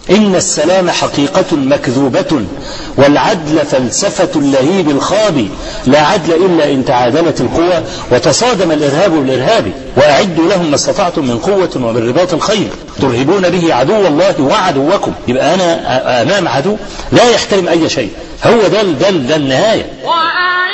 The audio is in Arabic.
إن السلام حقيقة مكذوبة والعدل فلسفة اللهيب الخابي، لا عدل إلا إن تعادلت القوى وتصادم الإرهاب بالإرهاب، وأعدوا لهم ما استطعتم من قوة ومن رباط الخيل ترهبون به عدو الله وعدوكم. يبقى أنا أمام عدو لا يحترم أي شيء، هو ده النهاية.